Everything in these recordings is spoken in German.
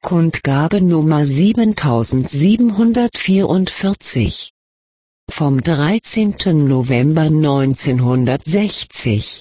Kundgabe Nummer 7744. Vom 13. November 1960.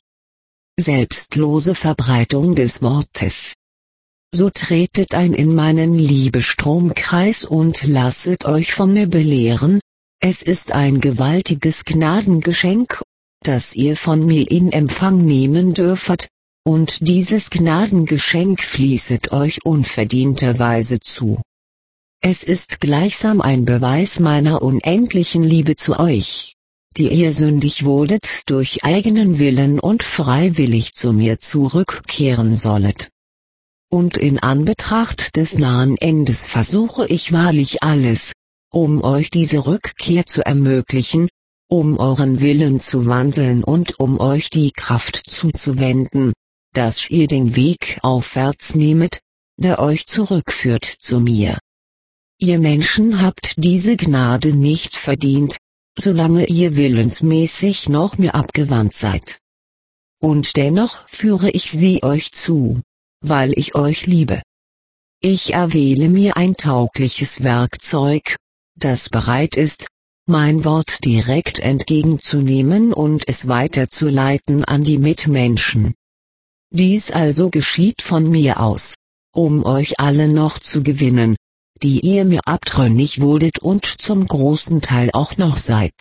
Selbstlose Verbreitung des Wortes. So tretet ein in meinen Liebestromkreis und lasset euch von mir belehren, es ist ein gewaltiges Gnadengeschenk, das ihr von mir in Empfang nehmen dürfet, und dieses Gnadengeschenk fließet euch unverdienterweise zu. Es ist gleichsam ein Beweis meiner unendlichen Liebe zu euch, die ihr sündig wurdet durch eigenen Willen und freiwillig zu mir zurückkehren sollet. Und in Anbetracht des nahen Endes versuche ich wahrlich alles, um euch diese Rückkehr zu ermöglichen, um euren Willen zu wandeln und um euch die Kraft zuzuwenden, dass ihr den Weg aufwärts nehmet, der euch zurückführt zu mir. Ihr Menschen habt diese Gnade nicht verdient, solange ihr willensmäßig noch mir abgewandt seid. Und dennoch führe ich sie euch zu, weil ich euch liebe. Ich erwähle mir ein taugliches Werkzeug, das bereit ist, mein Wort direkt entgegenzunehmen und es weiterzuleiten an die Mitmenschen. Dies also geschieht von mir aus, um euch alle noch zu gewinnen, die ihr mir abtrünnig wurdet und zum großen Teil auch noch seid.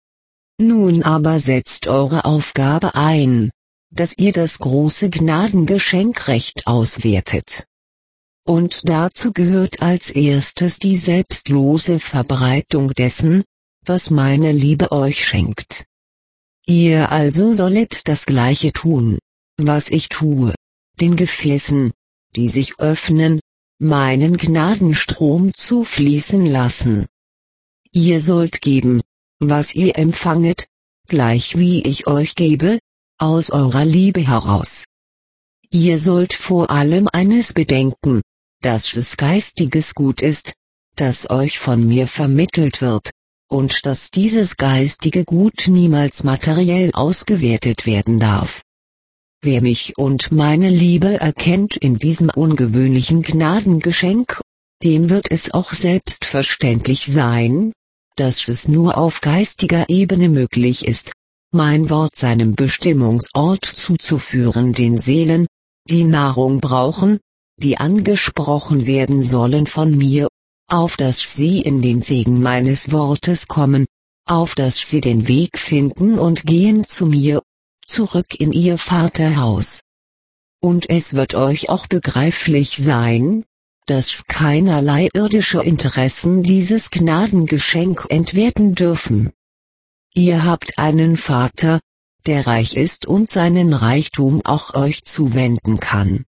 Nun aber setzt eure Aufgabe ein, dass ihr das große Gnadengeschenk recht auswertet. Und dazu gehört als erstes die selbstlose Verbreitung dessen, was meine Liebe euch schenkt. Ihr also sollet das Gleiche tun, was ich tue, den Gefäßen, die sich öffnen, meinen Gnadenstrom zufließen lassen. Ihr sollt geben, was ihr empfanget, gleich wie ich euch gebe, aus eurer Liebe heraus. Ihr sollt vor allem eines bedenken, dass es geistiges Gut ist, das euch von mir vermittelt wird, und dass dieses geistige Gut niemals materiell ausgewertet werden darf. Wer mich und meine Liebe erkennt in diesem ungewöhnlichen Gnadengeschenk, dem wird es auch selbstverständlich sein, dass es nur auf geistiger Ebene möglich ist, mein Wort seinem Bestimmungsort zuzuführen, den Seelen, die Nahrung brauchen, die angesprochen werden sollen von mir, auf dass sie in den Segen meines Wortes kommen, auf dass sie den Weg finden und gehen zu mir, zurück in ihr Vaterhaus. Und es wird euch auch begreiflich sein, dass keinerlei irdische Interessen dieses Gnadengeschenk entwerten dürfen. Ihr habt einen Vater, der reich ist und seinen Reichtum auch euch zuwenden kann,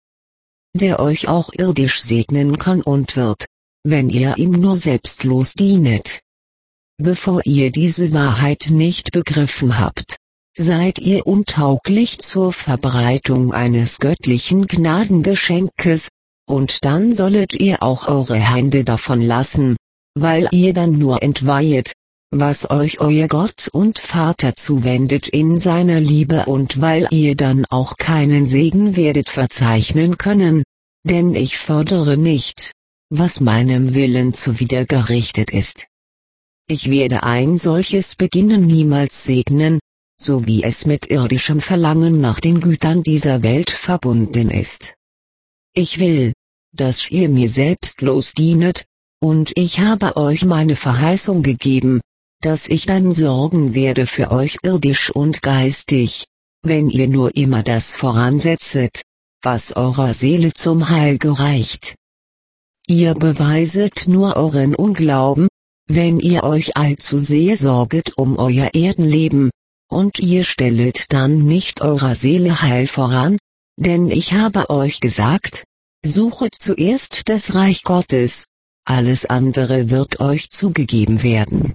der euch auch irdisch segnen kann und wird, wenn ihr ihm nur selbstlos dienet. Bevor ihr diese Wahrheit nicht begriffen habt, seid ihr untauglich zur Verbreitung eines göttlichen Gnadengeschenkes, und dann sollet ihr auch eure Hände davon lassen, weil ihr dann nur entweihet, was euch euer Gott und Vater zuwendet in seiner Liebe, und weil ihr dann auch keinen Segen werdet verzeichnen können, denn ich fördere nicht, was meinem Willen zuwidergerichtet ist. Ich werde ein solches Beginnen niemals segnen, so wie es mit irdischem Verlangen nach den Gütern dieser Welt verbunden ist. Ich will, dass ihr mir selbstlos dienet, und ich habe euch meine Verheißung gegeben, dass ich dann sorgen werde für euch irdisch und geistig, wenn ihr nur immer das voransetzet, was eurer Seele zum Heil gereicht. Ihr beweiset nur euren Unglauben, wenn ihr euch allzu sehr sorget um euer Erdenleben, und ihr stellet dann nicht eurer Seele Heil voran, denn ich habe euch gesagt, suchet zuerst das Reich Gottes, alles andere wird euch zugegeben werden.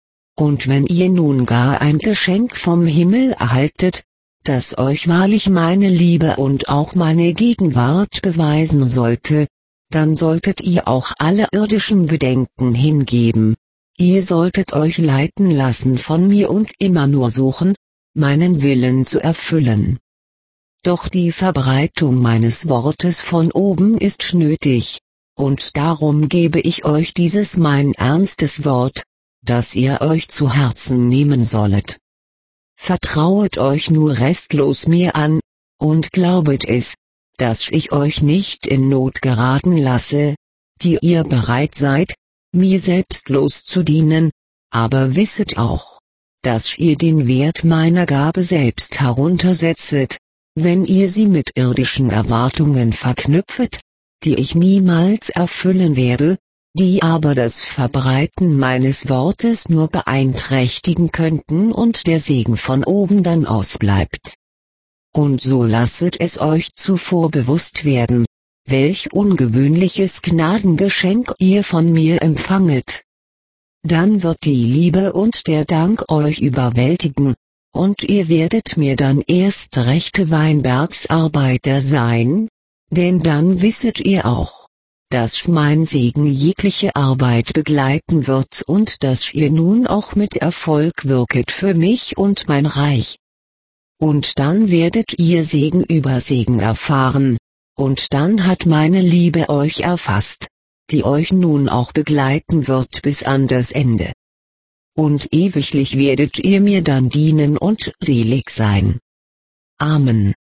Und wenn ihr nun gar ein Geschenk vom Himmel erhaltet, das euch wahrlich meine Liebe und auch meine Gegenwart beweisen sollte, dann solltet ihr auch alle irdischen Bedenken hingeben. Ihr solltet euch leiten lassen von mir und immer nur suchen, meinen Willen zu erfüllen. Doch die Verbreitung meines Wortes von oben ist nötig, und darum gebe ich euch dieses mein ernstes Wort, das ihr euch zu Herzen nehmen sollet. Vertrauet euch nur restlos mir an, und glaubet es, dass ich euch nicht in Not geraten lasse, die ihr bereit seid, mir selbstlos zu dienen, aber wisset auch, dass ihr den Wert meiner Gabe selbst heruntersetzet, wenn ihr sie mit irdischen Erwartungen verknüpfet, die ich niemals erfüllen werde, die aber das Verbreiten meines Wortes nur beeinträchtigen könnten und der Segen von oben dann ausbleibt. Und so lasset es euch zuvor bewusst werden, welch ungewöhnliches Gnadengeschenk ihr von mir empfanget. Dann wird die Liebe und der Dank euch überwältigen, und ihr werdet mir dann erst rechte Weinbergsarbeiter sein, denn dann wisset ihr auch, dass mein Segen jegliche Arbeit begleiten wird und dass ihr nun auch mit Erfolg wirket für mich und mein Reich. Und dann werdet ihr Segen über Segen erfahren, und dann hat meine Liebe euch erfasst, die euch nun auch begleiten wird bis an das Ende. Und ewiglich werdet ihr mir dann dienen und selig sein. Amen.